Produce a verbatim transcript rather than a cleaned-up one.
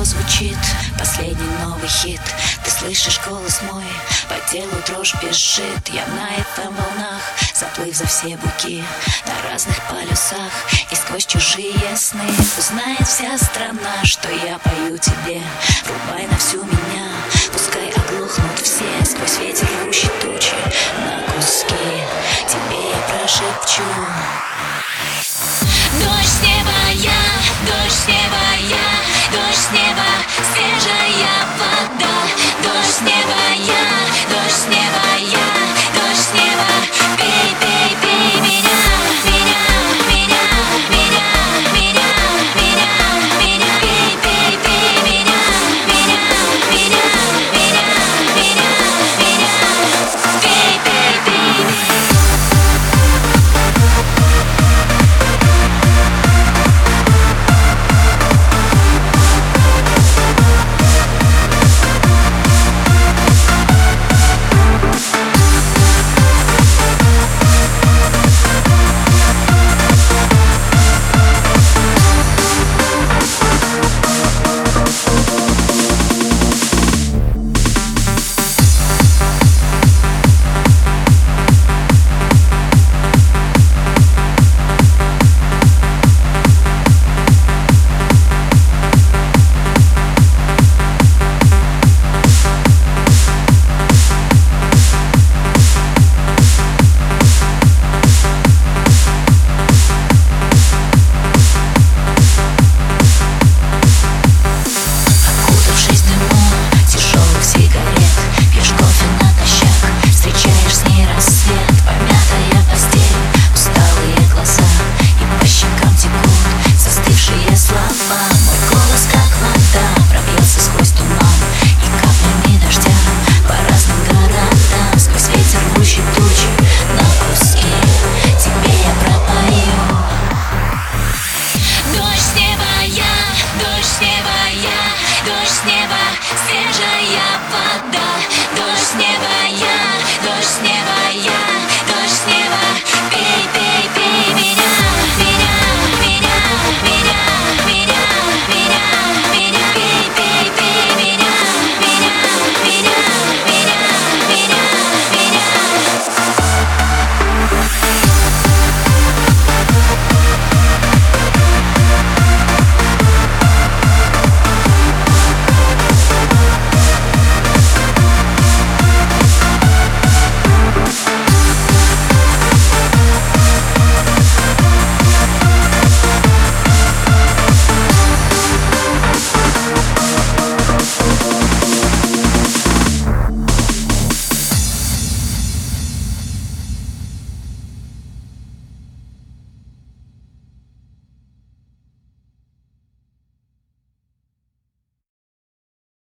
звучит последний новый хит. Ты слышишь голос мой, по телу дрожь бежит. Я на эф эм волнах, заплыв за все буки, на разных полюсах и сквозь чужие сны. Узнает вся страна, что я пою тебе. Рубай на всю меня, пускай оглохнут все. Сквозь ветер рвущий тучи на куски тебе я прошепчу. Дождь с неба я, дождь с неба я, дождь с неба, свежая вода. Дождь с неба я, дождь с неба я, дождь с неба, пей, пей, пей меня, меня, меня, меня, меня, меня, меня, пей, пей, пей меня, меня, меня, меня, меня, меня, пей, пей, пей меня. Слова